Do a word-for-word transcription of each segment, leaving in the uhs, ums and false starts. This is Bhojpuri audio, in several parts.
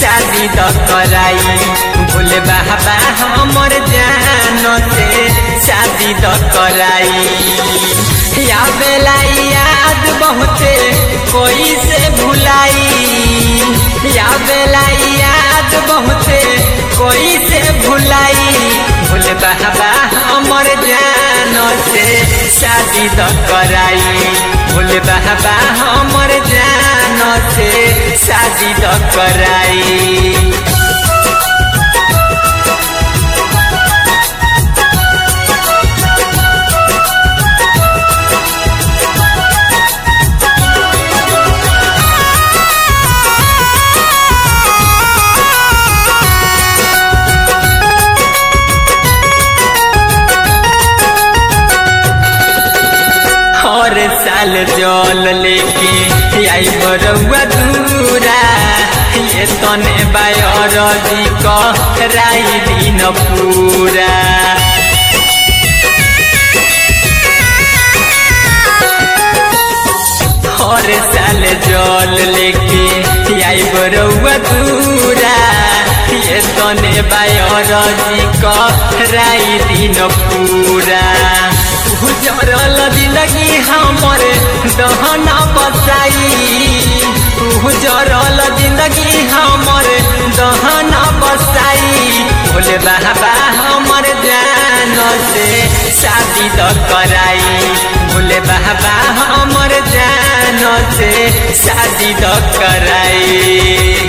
शादी द कराई भोले बाबा हमर जान से शादी द कराई। या बेला याद बहुते कोई से भुलाई, या बेला याद बहुते कोई से भुलाई। भोले बाबा हमर जान से शादी द कराई भोले बाबा हमर जान से शादी द कराई। हर साल जल लेके आई बरुआ दूरा, ये तने बायरजी कराई दिन पूरा। हर साल जल लेके आई बरुआ दूरा, ये तने बायरजी कराई दिन पूरा। गुजरल जिंदगी हमर दहना बसाई, गुजरल जिंदगी हमर दहना बसाई। भोले बाबा हमर जान से शादी द कराई भोले बाबा हमर जान से शादी द कराई।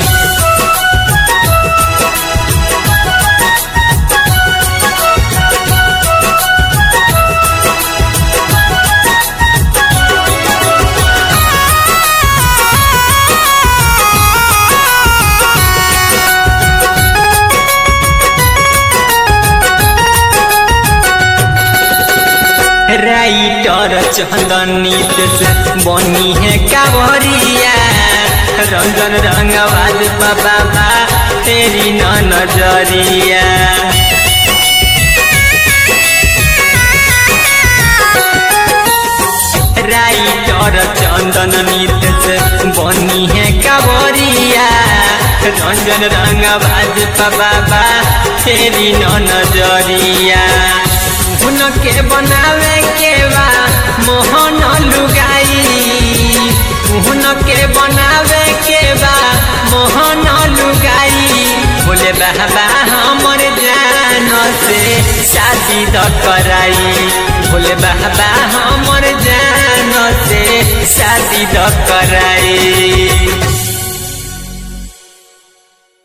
राइटर चंदनी से बनी है कावरिया, रंजन रंगवाज बाबा तेरी न नजरिया। राइटर चंदन नीत से बनी है कावरिया, रंजन रंगवाज बाबा तेरी न नजरिया। उनके बनावे के बा मोहन लुगाई, उनके बनावे के बा मोहन लुगाई। भोले बाबा हमर जान से शादी द कराई भोले बाबा हमर जान से शादी द कराई।